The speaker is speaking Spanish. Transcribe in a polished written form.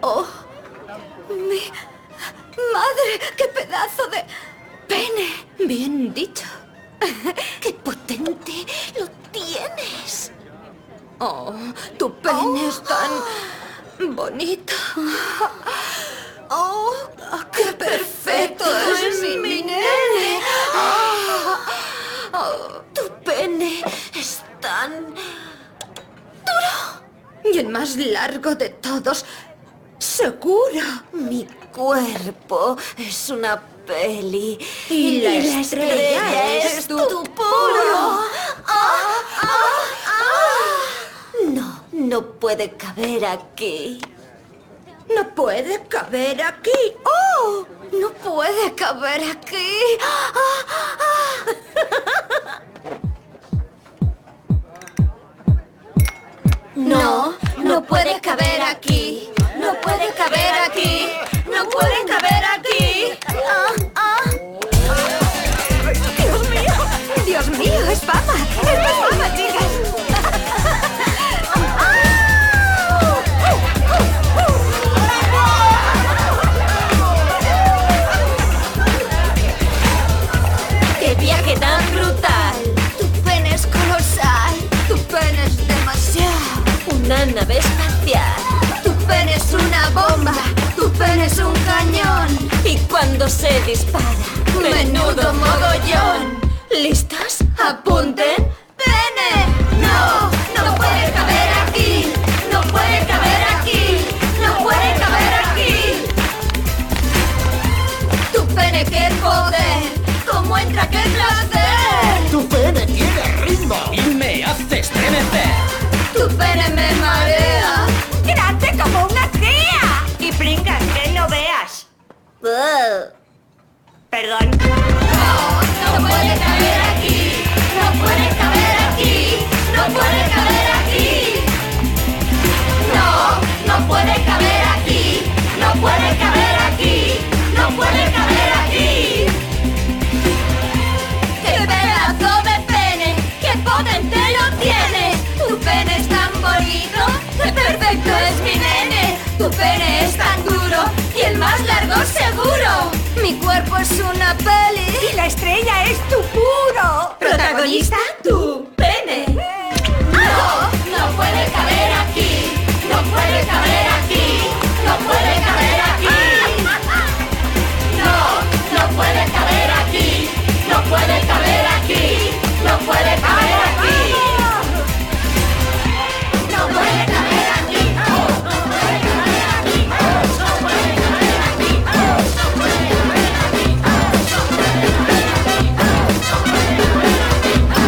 Oh, mi madre, qué pedazo de pene. Bien dicho. ¡Qué potente lo tienes! Oh, tu pene es tan bonito. Oh, qué perfecto es mi nene. Oh, tu pene es tan duro. Y el más largo de todos, seguro. Mi cuerpo es una peli. Y la estrella es tu puro. No puede caber aquí. No puede caber aquí. ¡Oh! No puede caber aquí. No puede caber aquí. No puede caber aquí. No puede caber aquí. ¡Dios mío! ¡Es papa! ¡Es papa, chicas! ¡Qué viaje tan brutal! Tu pene es colosal. Tu pene es demasiado. Una nave espacial. Tu pene es una bomba. Tu pene es un cañón. Y cuando se dispara, menudo mogollón. ¿Listos? ¡Apunten! ¡Pene! ¡No! ¡No puede caber aquí! ¡No puede caber aquí! ¡No puede caber aquí! ¡Tu pene, qué poder! ¡Cómo entra, qué placer! ¡Tu pene tiene ritmo! Y me hace estremecer. ¡Tu pene me marea! ¡Grande como una cría! Y pringas que no veas. Perdón. ¡No puede caber aquí! ¡No puede caber aquí! ¡No puede caber aquí! ¡No puede caber aquí! ¡No puede caber aquí! ¡No puede caber aquí! ¡Qué pedazo de pene! ¡Qué potente lo tienes! ¡Tu pene es tan bonito! ¡Qué perfecto es mi nene! ¡Tu pene es tan duro! ¡Y el más largo seguro! ¡Mi cuerpo es una peli! Y la estrella es tu puro. ¡Protagonista tú!